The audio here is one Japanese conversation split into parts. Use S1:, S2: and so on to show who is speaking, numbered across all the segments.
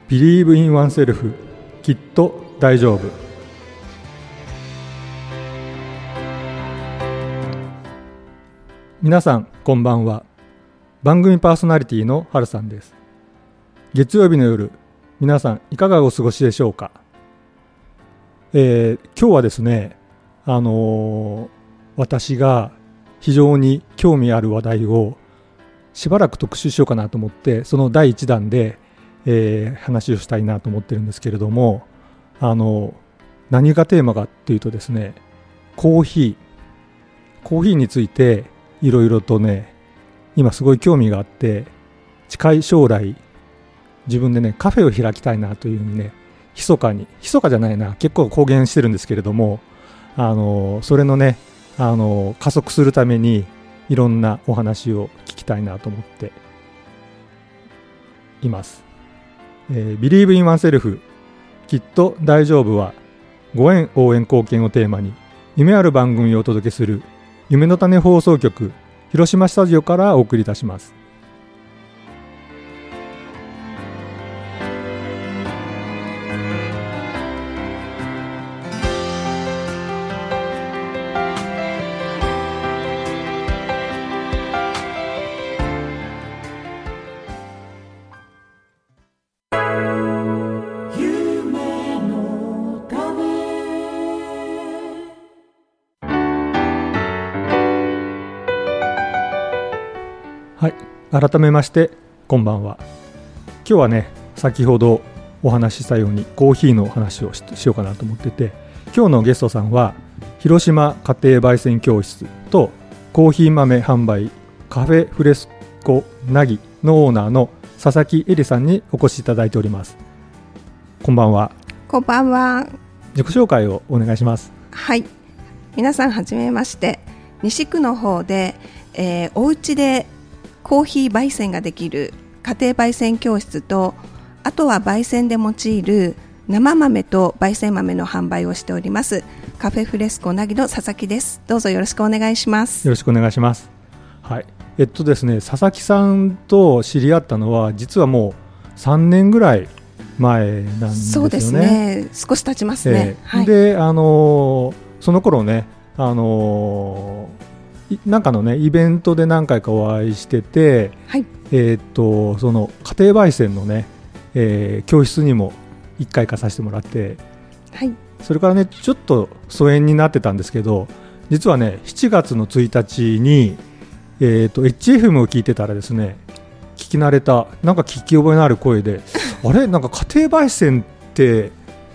S1: Believe in oneself きっと大丈夫。皆さんこんばんは。番組パーソナリティのはるさんです。月曜日の夜、皆さんいかがお過ごしでしょうか。今日はですね、私が非常に興味ある話題をしばらく特集しようかなと思って、その第1弾で話をしたいなと思ってるんですけれども、何がテーマかっていうとですね、コーヒーについていろいろとね、今すごい興味があって、近い将来自分でねカフェを開きたいなというふうにね、密かじゃないな、結構公言してるんですけれども、それのね加速するためにいろんなお話を聞きたいなと思っています。Believe in oneself きっと大丈夫は、ご縁応援貢献をテーマに夢ある番組をお届けする夢の種放送局広島スタジオからお送りいたします。はい、改めましてこんばんは。今日はね、先ほどお話ししたようにコーヒーの話を しようかなと思ってて、今日のゲストさんは広島家庭焙煎教室とコーヒー豆販売カフェフレスコなぎのオーナーの佐々木恵里さんにお越しいただいております。こんばんは。
S2: こんばんは。
S1: 自己紹介をお願いします。
S2: はい、皆さんはじめまして。西区の方で、お家でコーヒー焙煎ができる家庭焙煎教室と、あとは焙煎で用いる生豆と焙煎豆の販売をしておりますカフェフレスコなぎの佐々木です。どうぞよろしくお願いします。
S1: よろしくお願いします。はい、ですね、佐々木さんと知り合ったのは実はもう3年ぐらい前なんですよね。
S2: そうですね、少し経ちますね。はい、
S1: で、その頃ね、なんかのねイベントで何回かお会いしてて、
S2: はい、
S1: その家庭焙煎のね、教室にも1回かさせてもらって、
S2: はい、
S1: それからねちょっと疎遠になってたんですけど、実はね7月の1日に、HFM を聞いてたらですね、聞き慣れた、なんか聞き覚えのある声であれ、なんか家庭焙煎って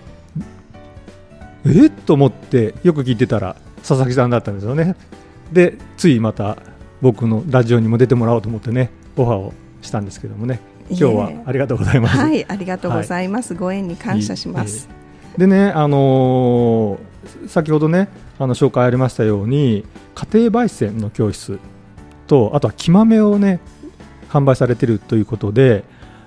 S1: と思ってよく聞いてたら佐々木さんだったんですよね。で、ついまた僕のラジオにも出てもらおうと思ってね、オファーをしたんですけどもね、今日はありがとうございます。
S2: はい、ありがとうございます。はい、ご縁に感謝します。
S1: でね、先ほどね紹介ありましたように、家庭焙煎の教室と、あとは木豆をね販売されているということで、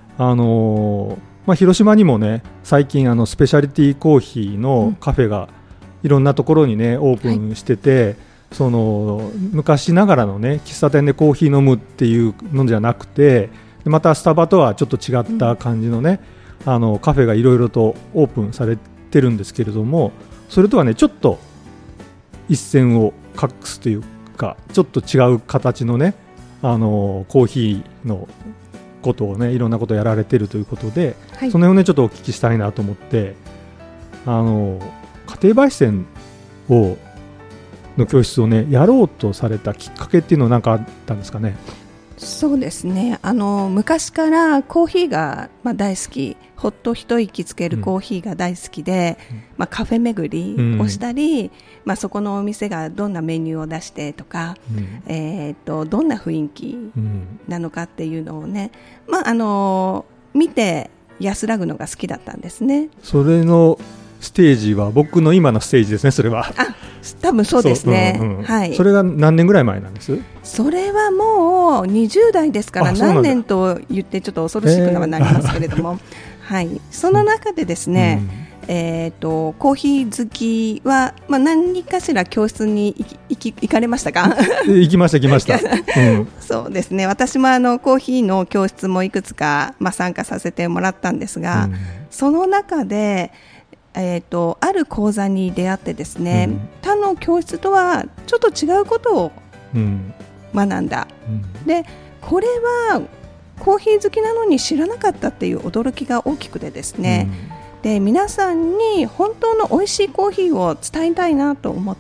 S1: 広島にもね最近スペシャリティコーヒーのカフェがいろんなところにねオープンしてて、はい、その昔ながらのね喫茶店でコーヒー飲むっていうのじゃなくて、またスタバとはちょっと違った感じのね、カフェがいろいろとオープンされてるんですけれども、それとはねちょっと一線を画すというか、ちょっと違う形のねコーヒーのことをね、いろんなことをやられてるということで、はい、その辺をねちょっとお聞きしたいなと思って、家庭焙煎の教室をねやろうとされたきっかけっていうのは何かあったんですかね。
S2: そうですね、昔からコーヒーが大好き、ほっと一息つけるコーヒーが大好きで、カフェ巡りをしたり、そこのお店がどんなメニューを出してとか、どんな雰囲気なのかっていうのをね、見て安らぐのが好きだったんですね。
S1: それのステージは僕の今のステージですね。それは
S2: 多分そうですね。はい、
S1: それが何年ぐらい前なんです？
S2: それはもう20代ですから、何年と言ってちょっと恐ろしくはなりますけれども、はい、その中でですね、コーヒー好きは、何かしら教室に行行かれましたか？
S1: 行きました、
S2: そうですね、私もコーヒーの教室もいくつか、参加させてもらったんですが、その中で、ある講座に出会ってですね、他の教室とはちょっと違うことを学んだ、でこれはコーヒー好きなのに知らなかったっていう驚きが大きくてですね、で皆さんに本当の美味しいコーヒーを伝えたいなと思って、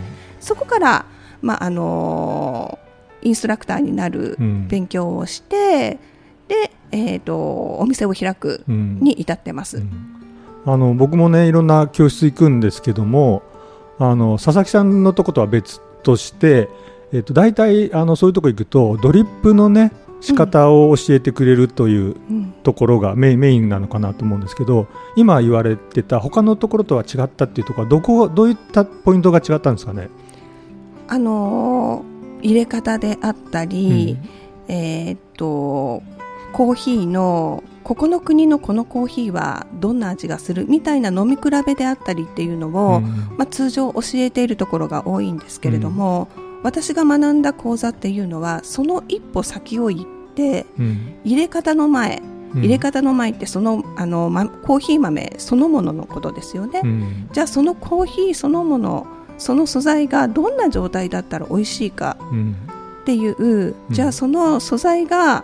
S2: そこから、インストラクターになる勉強をして、で、お店を開くに至ってます。
S1: 僕もねいろんな教室行くんですけども、佐々木さんのとことは別として、大体そういうとこ行くとドリップのね仕方を教えてくれるというところがメインなのかなと思うんですけど、今言われてた他のところとは違ったっていうところはどういったポイントが違ったんですかね？
S2: 入れ方であったり、コーヒーのここの国のこのコーヒーはどんな味がするみたいな飲み比べであったりっていうのを、通常教えているところが多いんですけれども、私が学んだ講座っていうのはその一歩先を行って、入れ方の前ってその、コーヒー豆そのもののことですよね、じゃあそのコーヒーそのもの、その素材がどんな状態だったら美味しいかっていう、じゃあその素材が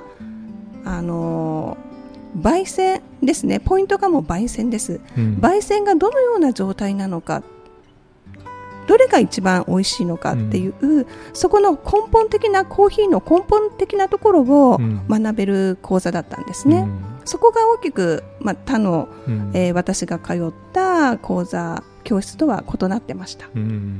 S2: 焙煎ですね、ポイントがもう焙煎です、焙煎がどのような状態なのか、どれが一番美味しいのかっていう、そこの根本的なコーヒーの根本的なところを学べる講座だったんですね、そこが大きく、他の、私が通った講座教室とは異なってました。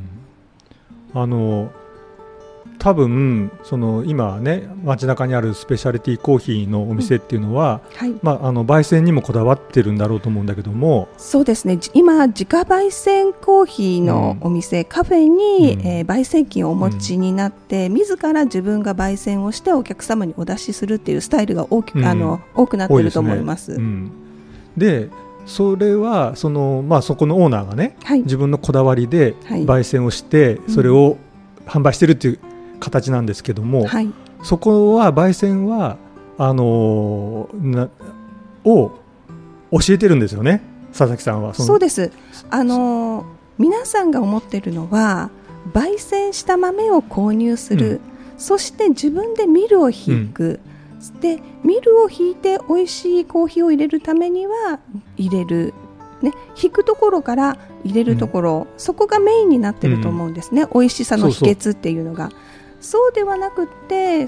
S1: 多分その今ね街中にあるスペシャリティコーヒーのお店っていうのは、焙煎にもこだわってるんだろうと思うんだけども、
S2: そうですね、今自家焙煎コーヒーのお店、カフェに、焙煎機をお持ちになって、自ら自分が焙煎をしてお客様にお出しするっていうスタイルが多くなっていると思います。
S1: でそれはそこのオーナーがね、自分のこだわりで焙煎をして、それを販売してるっていう形なんですけども、そこは焙煎はを教えてるんですよね、佐々木さんは。
S2: そうです。皆さんが思っているのは焙煎した豆を購入する、そして自分でミルを引く、でミルを引いて美味しいコーヒーを入れるためには入れる、引くところから入れるところ、そこがメインになっていると思うんですね、美味しさの秘訣っていうのが。そうではなくって、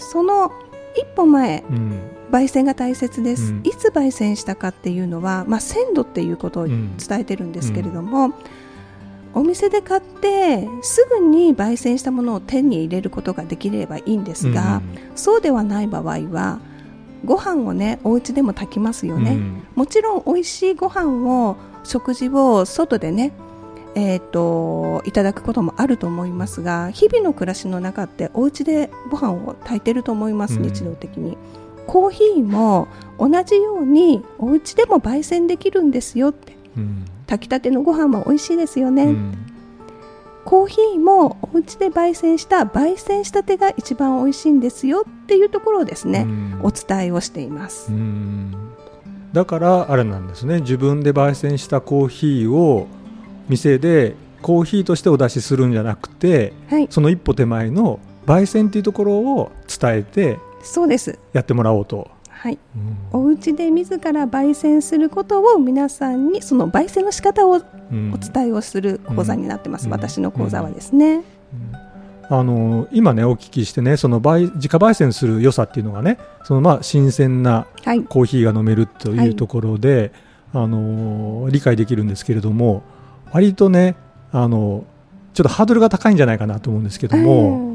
S2: その一歩前、焙煎が大切です、いつ焙煎したかっていうのは、鮮度っていうことを伝えてるんですけれども、お店で買ってすぐに焙煎したものを手に入れることができればいいんですが、そうではない場合はご飯をねお家でも炊きますよね、もちろん美味しいご飯を食事を外でねいただくこともあると思いますが、日々の暮らしの中ってお家でご飯を炊いてると思います、日常的に。コーヒーも同じようにお家でも焙煎できるんですよって、炊きたてのご飯も美味しいですよね、コーヒーもお家で焙煎したてが一番美味しいんですよっていうところをですね、お伝えをしています。
S1: だからあれなんですね、自分で焙煎したコーヒーを店でコーヒーとしてお出しするんじゃなくて、その一歩手前の焙煎っていうところを伝えてやってもらおうと。お家で自ら焙煎することを皆さんにその焙煎の仕方をお伝えをする講座になってます、私の講座はですね。 今ねお聞きしてね、その自家焙煎する良さっていうのがね、その新鮮なコーヒーが飲めるというところで、理解できるんですけれども、割とねちょっとハードルが高いんじゃないかなと思うんですけども、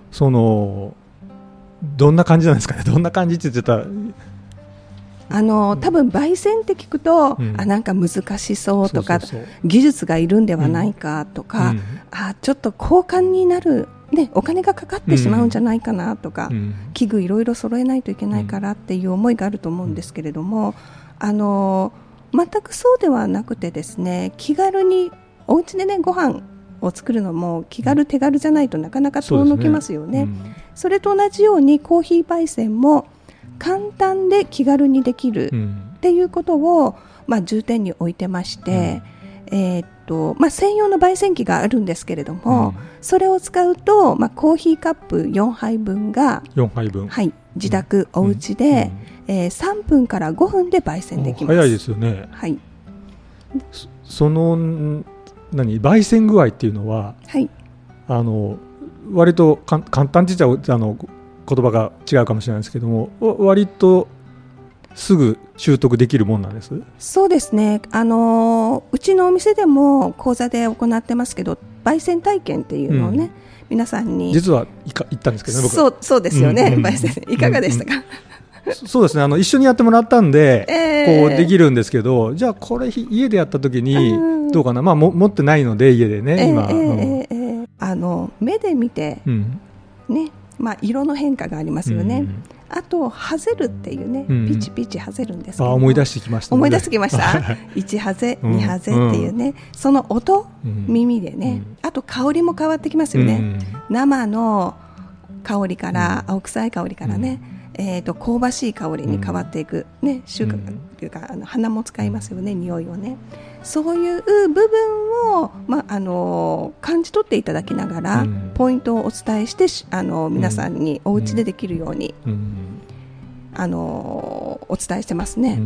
S1: どんな感じなんですかね。どんな感じって言ってた
S2: 多分焙煎って聞くと、なんか難しそうとか、技術がいるんではないかとか、ちょっと高価になる、お金がかかってしまうんじゃないかなとか、器具いろいろ揃えないといけないからっていう思いがあると思うんですけれども、全くそうではなくてですね、気軽にお家でねご飯を作るのも気軽手軽じゃないとなかなか遠のきますよね。
S1: うん、
S2: それと同じようにコーヒー焙煎も簡単で気軽にできるっていうことを、重点に置いてまして、専用の焙煎機があるんですけれども、それを使うと、コーヒーカップ4杯分が
S1: 4杯分、
S2: はい、自宅、お家で、3分から5分で焙煎できます。
S1: 早いですよね。
S2: はい、
S1: その焙煎具合っていうのは、
S2: はい、
S1: 割と簡単って言っちゃ言葉が違うかもしれないですけども、割とすぐ習得できるもんなんです。
S2: そうですね、うちのお店でも講座で行ってますけど、焙煎体験っていうのをね、皆さんに
S1: 実は行ったんですけどね、僕。
S2: そうですよね、焙煎いかがでしたか？
S1: そうですね、一緒にやってもらったんで、こうできるんですけど、じゃあこれ家でやった時にどうかな、持ってないので家でね、今、
S2: 目で見て、ね、色の変化がありますよね。あとハゼるっていうね、ピチピチハゼるんですけど、
S1: 思い出してきましたね。
S2: 思い出してきました1ハゼ2ハゼっていうね、その音、耳でね、あと香りも変わってきますよね。生の香りから青臭い香りからね、香ばしい香りに変わっていく、ね、収穫というか鼻も使いますよね、匂いをね。そういう部分を、感じ取っていただきながら、ポイントをお伝えして皆さんにお家でできるように、お伝えしてますね。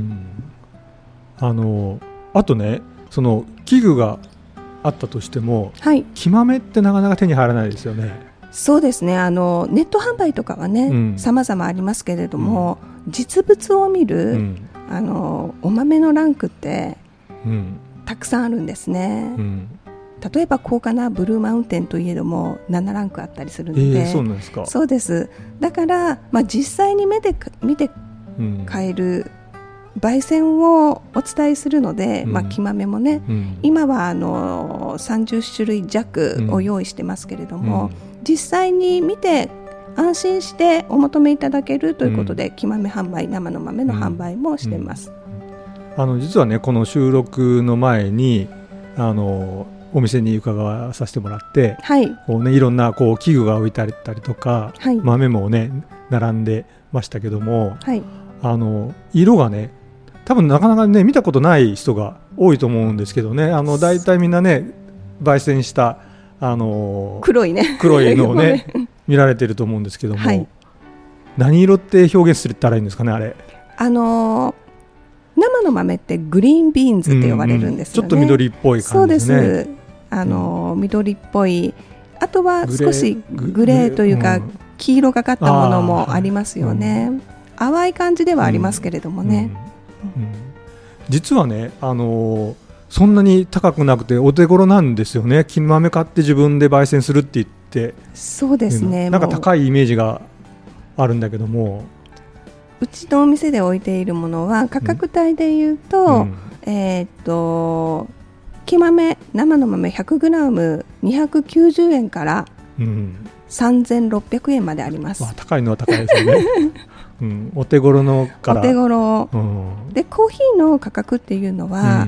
S1: あとね、その器具があったとしても、
S2: はい、
S1: 木豆ってなかなか手に入らないですよね。
S2: そうですね、ネット販売とかはね、様々ありますけれども、実物を見る、お豆のランクって、たくさんあるんですね。例えば高価なブルーマウンテンといえども7ランクあったりするので、
S1: そうなんですか。
S2: そうです。だから、実際に目で見て買える焙煎をお伝えするので、木豆もね、今は30種類弱を用意してますけれども、実際に見て安心してお求めいただけるということで、木豆販売、生の豆の販売もしています。
S1: 実はね、この収録の前にお店に伺わさせてもらって、こうね、いろんな器具が置いてあったりとか、豆もね並んでましたけども、色がね、多分なかなかね見たことない人が多いと思うんですけどね、だいたいみんなね焙煎した黒いのをね見られてると思うんですけども、何色って表現するったらいいんですかね、あれ。
S2: 生の豆ってグリーンビーンズって呼ばれるんですよね。
S1: ちょっと緑っぽい感じですね。そうです。
S2: 緑っぽい、あとは少しグレーというか、黄色がかったものもありますよね。淡い感じではありますけれどもね。
S1: 実はね、そんなに高くなくてお手頃なんですよね。木豆買って自分で焙煎するって言って。
S2: そうですね。
S1: なんか高いイメージがあるんだけども、
S2: うちのお店で置いているものは価格帯でいうと、木豆、生の豆 100g290 円から3600円まであります。
S1: 高いのは高いですよね。お手頃のから。
S2: お手頃、でコーヒーの価格っていうのは、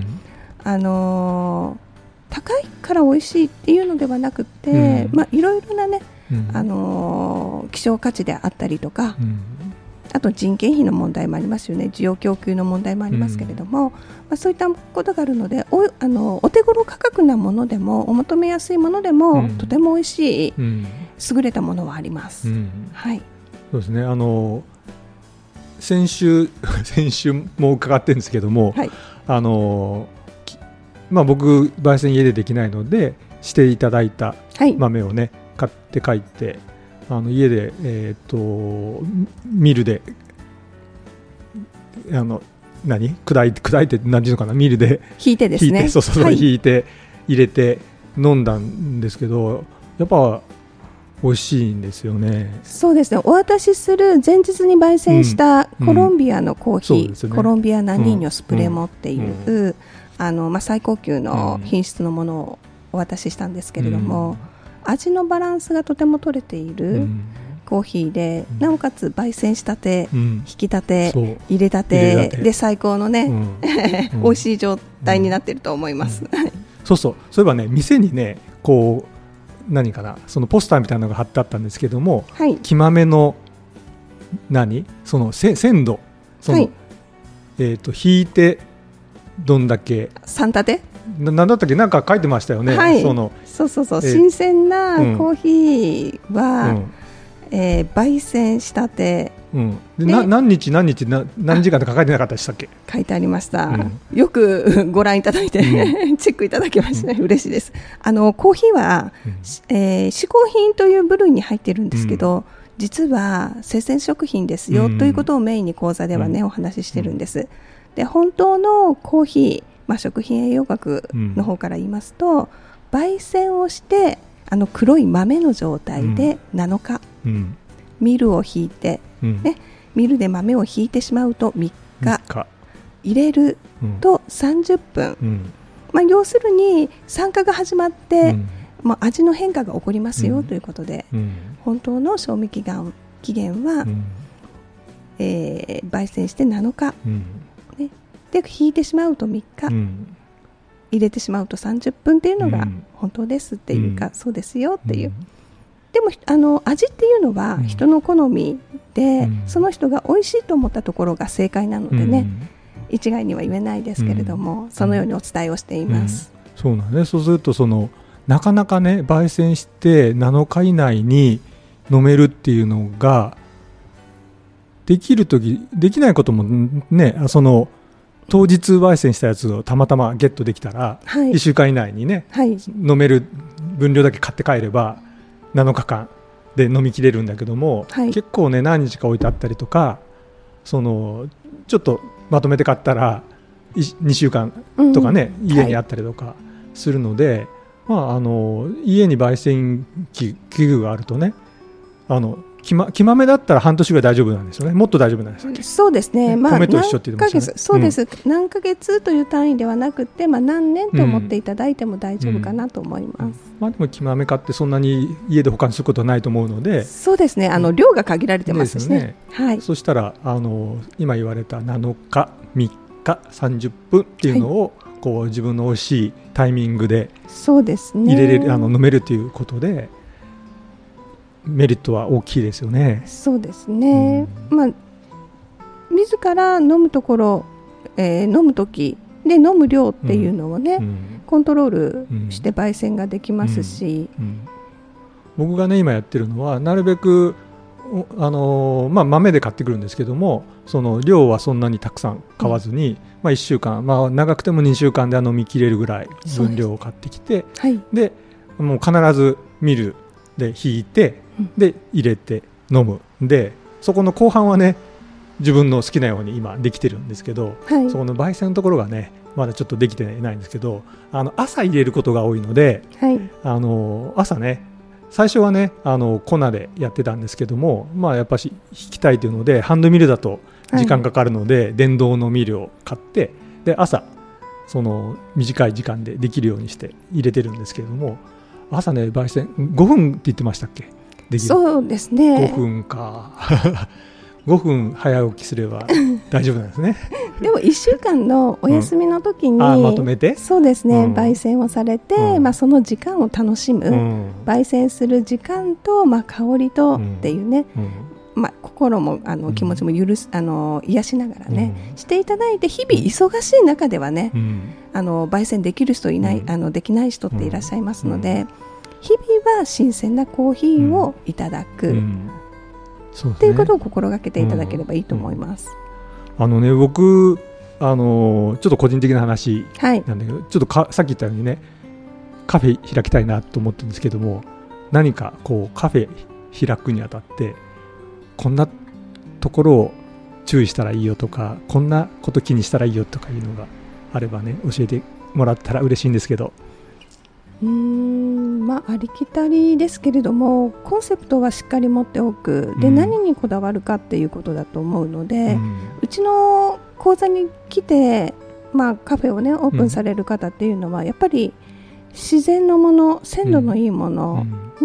S2: 高いから美味しいっていうのではなくて、いろいろなね、希少価値であったりとか、あと人件費の問題もありますよね。需要供給の問題もありますけれども、そういったことがあるので、お手頃価格なものでもお求めやすいものでも、とても美味しい、優れたものはあります。はい。
S1: そうですね。先週も伺ってるんですけども、僕焙煎家でできないのでしていただいた豆をね、買って帰って家でミルで砕いて何ていうのかな、ミルで
S2: 引いてですね、
S1: 引いて入れて飲んだんですけど、やっぱ美味しいんですよね。そうですね。
S2: お渡しする前日に焙煎したコロンビアのコーヒー、コロンビアナニーニョスプレモっていう、最高級の品質のものをお渡ししたんですけれども、味のバランスがとても取れているコーヒーで、なおかつ焙煎したて、引きたて、入れたてで最高のね、美味しい状態になっていると思います。
S1: そういえばね、店にねこう何かな、そのポスターみたいなのが貼ってあったんですけども、
S2: はい、
S1: 木豆のその鮮度、その、
S2: はい、
S1: 引いてどんだけ
S2: 3立て
S1: なんだったっけ、なんか書いてましたよね。
S2: はい、
S1: そう
S2: 新鮮なコーヒーは、焙煎したて、
S1: で何日何時間って書いてなかったでしたっけ。
S2: 書いてありました、よくご覧いただいて、チェックいただきました、嬉しいです。コーヒーは、嗜好品という部類に入っているんですけど、実は生鮮食品ですよ、ということをメインに講座ではね、お話ししてるんです。で、本当のコーヒー、食品栄養学の方から言いますと、焙煎をして黒い豆の状態で7日、ミルをひいて、ミルで豆をひいてしまうと3日、入れると30分、要するに酸化が始まって、味の変化が起こりますよということで、本当の賞味期限は、焙煎して7日、でひいてしまうと3日、入れてしまうと30分っていうのが本当ですっていうか、そうですよっていう。でも味っていうのは人の好みで、その人が美味しいと思ったところが正解なのでね、一概には言えないですけれども、そのようにお伝えをしています。
S1: そうなんです。そうするとなかなかね、焙煎して7日以内に飲めるっていうのができるとき、できないこともね、当日焙煎したやつをたまたまゲットできたら、1週間以内にね、飲める分量だけ買って帰れば7日間で飲みきれるんだけども、結構ね、何日か置いてあったりとか、ちょっとまとめて買ったら2週間とかね、家にあったりとかするので、家に焙煎器具があるとね、木豆だったら半年ぐらい大丈夫なんですよね。もっと大丈夫なんですよ。
S2: そうですね。
S1: 米と一緒って言ってましたね。
S2: そうです。何ヶ月という単位ではなくて、何年と思っていただいても大丈夫かなと思います。
S1: でも木豆買ってそんなに家で保管することはないと思うので。
S2: そうですね。量が限られてますしね。
S1: そしたら今言われた7日、3日、30分っていうのを、こう自分の美味しいタイミングで入れれる、飲めるということで。メリットは大きいですよね。
S2: そうですね。自ら飲むところ、飲むときで飲む量っていうのをね、コントロールして焙煎ができますし、
S1: 僕がね今やってるのはなるべく豆で買ってくるんですけども、その量はそんなにたくさん買わずに、1週間、長くても2週間で飲み切れるぐらい分量を買ってきて、でもう必ずミルでひいて、で入れて飲む。でそこの後半はね、自分の好きなように今できてるんですけど、そこの焙煎のところがねまだちょっとできてないんですけど、朝入れることが多いので、朝ね、最初はね粉でやってたんですけども、やっぱし引きたいというのでハンドミルだと時間かかるので、電動のミルを買って、で朝その短い時間でできるようにして入れてるんですけれども、朝ね焙煎5分って言ってましたっけ。
S2: そうですね。
S1: 5分か5分早起きすれば大丈夫なんですね。
S2: でも1週間のお休みの時に、
S1: まとめて、そうです
S2: ね、焙煎をされて、その時間を楽しむ、焙煎する時間と、香りとっていうね、心も気持ちも癒しながらね、していただいて、日々忙しい中ではね、焙煎できる人いない、できない人っていらっしゃいますので、日々は新鮮なコーヒーをいただく、っていうことを心がけていただければいいと思います。
S1: 僕ちょっと個人的な話なんだけど、ちょっとさっき言ったようにね、カフェ開きたいなと思ってるんですけども、何かこうカフェ開くにあたってこんなところを注意したらいいよとか、こんなこと気にしたらいいよとかいうのがあればね、教えてもらったら嬉しいんですけど。
S2: ありきたりですけれども、コンセプトはしっかり持っておく。で、何にこだわるかっていうことだと思うので、うちの講座に来て、カフェをねオープンされる方っていうのは、やっぱり自然のもの、鮮度のいいもの、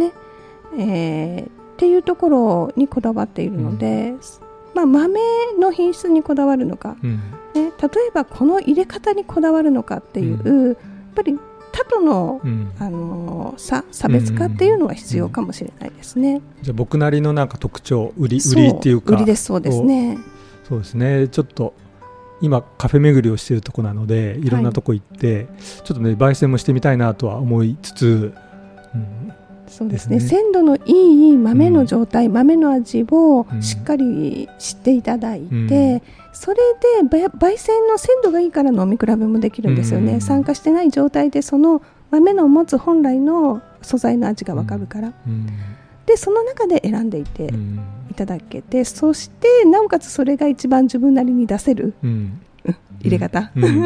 S2: っていうところにこだわっているので、豆の品質にこだわるのか、例えばこの入れ方にこだわるのかっていう、やっぱり他との、差別化っていうのは必要かもしれないですね。
S1: じゃあ僕なりのなんか特徴、売りっていうか、
S2: 売りです。そうですね。
S1: そうですね。ちょっと今カフェ巡りをしているところなので、いろんなとこ行って、ちょっとね焙煎もしてみたいなとは思いつつ、
S2: そうですね。鮮度のいい豆の状態、豆の味をしっかり知っていただいて、それで焙煎の鮮度がいいから飲み比べもできるんですよね。酸化してない状態でその豆の持つ本来の素材の味が分かるから、でその中で選んでいていただけて、そしてなおかつそれが一番自分なりに出せる、入れ方、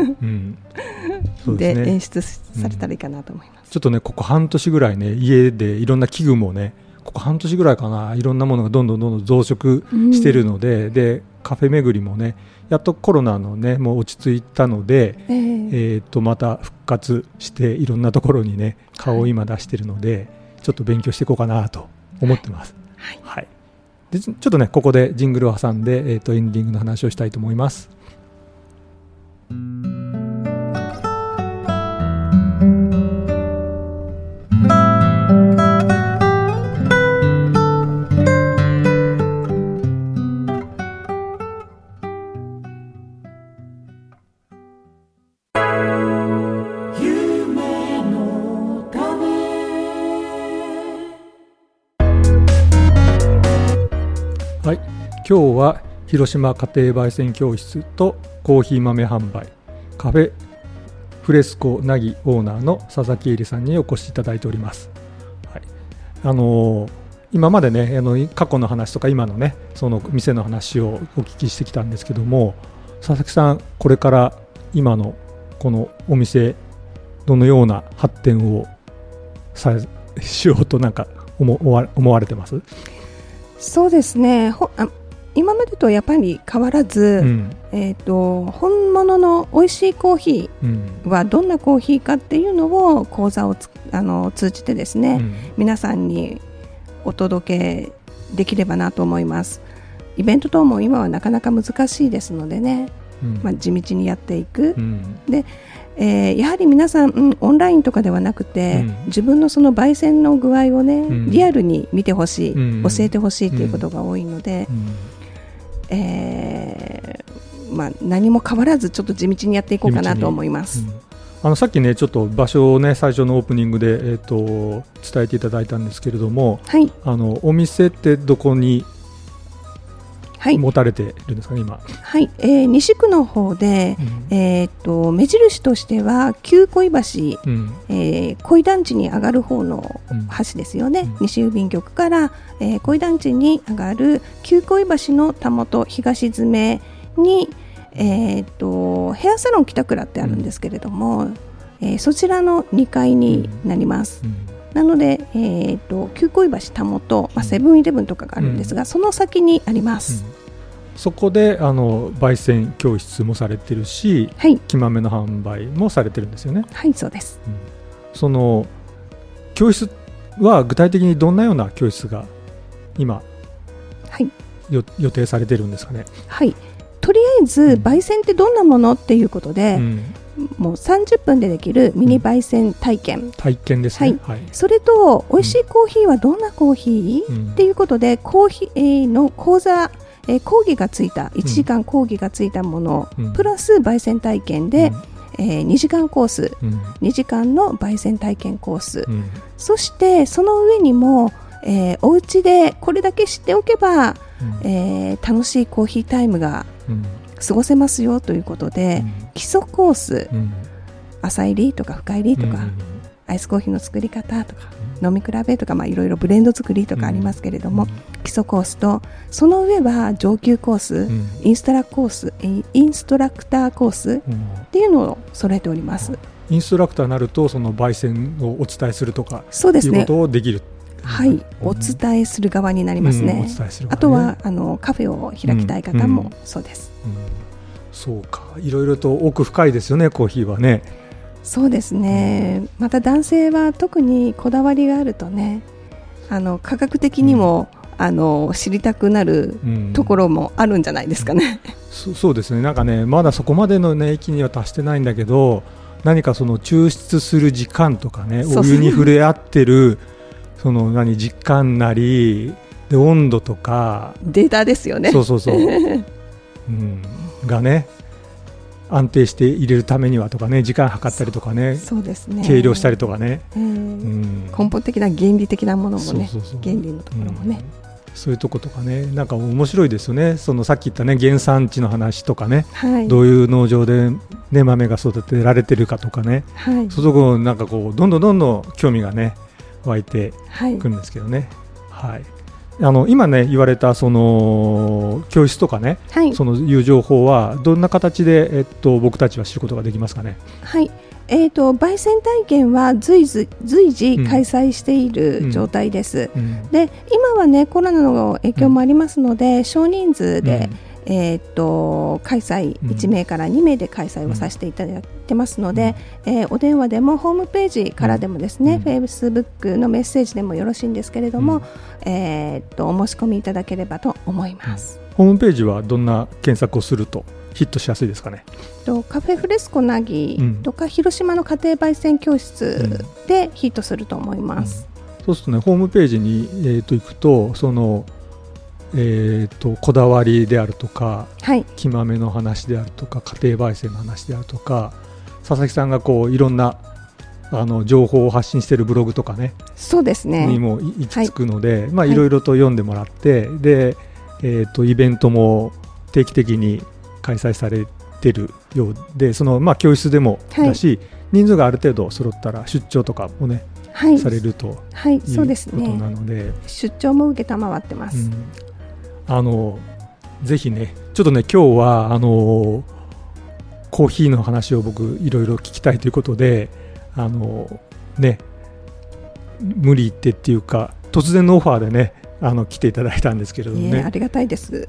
S2: で演出されたらいいかなと思います。
S1: ちょっとねここ半年ぐらいね家でいろんな器具もね、ここ半年ぐらいかな、いろんなものがどんどん増殖しているので、でカフェ巡りもねやっとコロナのねもう落ち着いたので、また復活していろんなところにね顔を今出しているので、ちょっと勉強していこうかなと思ってます。はい、でちょっとねここでジングルを挟んで、エンディングの話をしたいと思います。はい、今日は広島家庭焙煎教室とコーヒー豆販売カフェフレスコなぎオーナーの佐々木恵里さんにお越しいただいております。はい、今までね過去の話とか今のねその店の話をお聞きしてきたんですけども、佐々木さんこれから今のこのお店どのような発展をしようとなんか思われてます？
S2: そうですね。今までとやっぱり変わらず、本物の美味しいコーヒーはどんなコーヒーかっていうのを講座を通じてですね、皆さんにお届けできればなと思います。イベント等も今はなかなか難しいですのでね、地道にやっていく、でやはり皆さん、オンラインとかではなくて、自分のその焙煎の具合をね、リアルに見てほしい、教えてほしいということが多いので、何も変わらずちょっと地道にやっていこうかなと思います。
S1: さっきねちょっと場所をね最初のオープニングで、伝えていただいたんですけれども、お店ってどこに持たれているんですかね今？はい、
S2: 西区の方で、目印としては旧小井橋、小井団地に上がる方の橋ですよね、西郵便局から、小井団地に上がる旧小井橋のたもと東詰めに、ヘアサロン北倉ってあるんですけれども、そちらの2階になります。なので、旧小井橋たもと、セブンイレブンとかがあるんですが、その先にあります。
S1: そこで焙煎教室もされてるし、木豆の販売もされてるんですよね。
S2: はい、そうです。
S1: その教室は具体的にどんなような教室が今、予定されてるんですかね？はい、
S2: とりあえず焙煎ってどんなものっていうことで、もう30分でできるミニ焙煎体験、
S1: ですね。
S2: それと美味しいコーヒーはどんなコーヒー、っていうことでコーヒーの講座、講義がついた1時間講義がついたもの、プラス焙煎体験で、2時間コース、2時間の焙煎体験コース、そしてその上にも、お家でこれだけ知っておけば、楽しいコーヒータイムが過ごせますよということで、基礎コース、浅入りとか深入りとか、アイスコーヒーの作り方とか、飲み比べとか、いろいろブレンド作りとかありますけれども、基礎コースとその上は上級コース、インストラクターコースっていうのを揃えております。
S1: インストラクターになるとその焙煎をお伝えするとかいうことをできる。
S2: はい、お伝えする側になりますね。あとはカフェを開きたい方もそうです。
S1: そうか、いろいろと奥深いですよね、コーヒーはね。
S2: そうですね、また男性は特にこだわりがあるとね、科学的にも、知りたくなるところもあるんじゃないですかね。
S1: そうですね、なんかねまだそこまでの、域には達してないんだけど、 何かその抽出する時間とかね、
S2: そうそう
S1: お湯に触れ合ってるその時間なりで温度とか
S2: データですよね。
S1: そうそうそう、がね安定して入れるためにはとかね、時間計ったりとかね、
S2: そうですね、
S1: 計量したりとかね、
S2: 根本的な原理的なものもね、
S1: そうそうそう、
S2: 原理のところもね、
S1: そういうとことかね、なんか面白いですよね。そのさっき言ったね原産地の話とかね、
S2: はい、
S1: どういう農場で、ね、豆が育てられてるかとかね、
S2: はい、
S1: そういうところなんかこうどんどん興味がね湧いてくるんですけどね、はい、今ね言われたその教室とかね、
S2: はい、
S1: そのいう情報はどんな形で、僕たちは知ることができますかね。
S2: はい、焙煎体験は随時開催している状態です、で今はねコロナの影響もありますので、少人数で、開催1名から2名で開催をさせていただいてますので、お電話でもホームページからでもですね、Facebook のメッセージでもよろしいんですけれども、お申し込みいただければと思います、
S1: ホームページはどんな検索をするとヒットしやすいですかね。
S2: カフェフレスコなぎとか、広島の家庭焙煎教室でヒットすると思います、
S1: そうするとねホームページに、行くとそのこだわりであるとか、
S2: はい、
S1: 木豆の話であるとか家庭焙煎の話であるとか、佐々木さんがこういろんな情報を発信しているブログとかね、
S2: そうですね
S1: にも行き着くので、いろいろと読んでもらって、で、イベントも定期的に開催されているようで、その教室でもだし、人数がある程度揃ったら出張とかもね、されるということなので、
S2: 出張も受けたまわってます、
S1: ぜひねちょっとね今日はコーヒーの話を僕いろいろ聞きたいということでね無理言ってっていうか突然のオファーでね来ていただいたんですけれどもね、
S2: ありがたいです、
S1: コ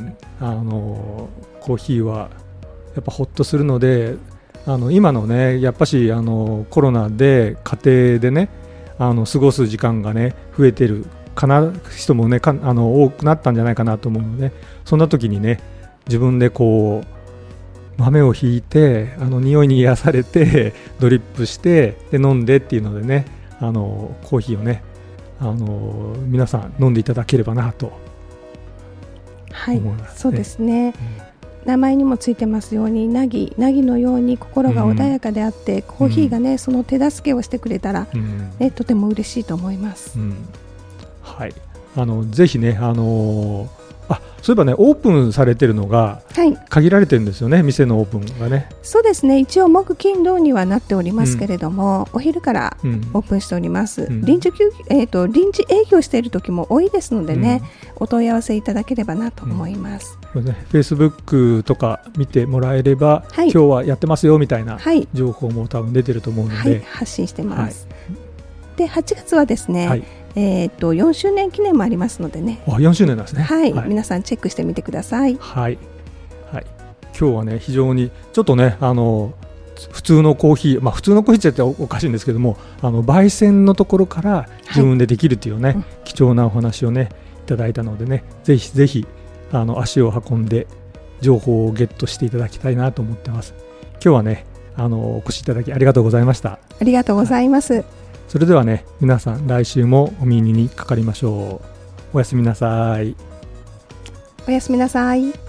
S1: ーヒーはやっぱほっとするので、今のねやっぱしコロナで家庭でね過ごす時間がね増えてる人もね多くなったんじゃないかなと思うので、そんな時にね自分でこう豆をひいて匂いに癒されてドリップしてで飲んでっていうのでねコーヒーをね皆さん飲んでいただければなと思います、
S2: そうですね、名前にもついてますようにナギのように心が穏やかであって、コーヒーがねその手助けをしてくれたら、とても嬉しいと思います、
S1: はい、ぜひね、そういえばねオープンされてるのが限られてるんですよね、店のオープンがね。
S2: そうですね、一応木金土にはなっておりますけれども、お昼からオープンしております、臨時営業している時も多いですのでね、お問い合わせいただければなと思います、
S1: Facebook とか見てもらえれば、今日はやってますよみたいな情報も多分出てると思うので、
S2: 発信してます、で8月はですね、4周年記念もありますのでね。
S1: 4周年なんですね。
S2: 皆さんチェックしてみてください。
S1: 今日はね非常にちょっとね普通のコーヒー、普通のコーヒーっておかしいんですけども、焙煎のところから自分でできるというね、貴重なお話をねいただいたのでね、ぜひぜひ足を運んで情報をゲットしていただきたいなと思ってます。今日はねお越しいただきありがとうございました。
S2: ありがとうございます。
S1: それではね皆さん来週もお耳にかかりましょう。おやすみなさい。
S2: おやすみなさい。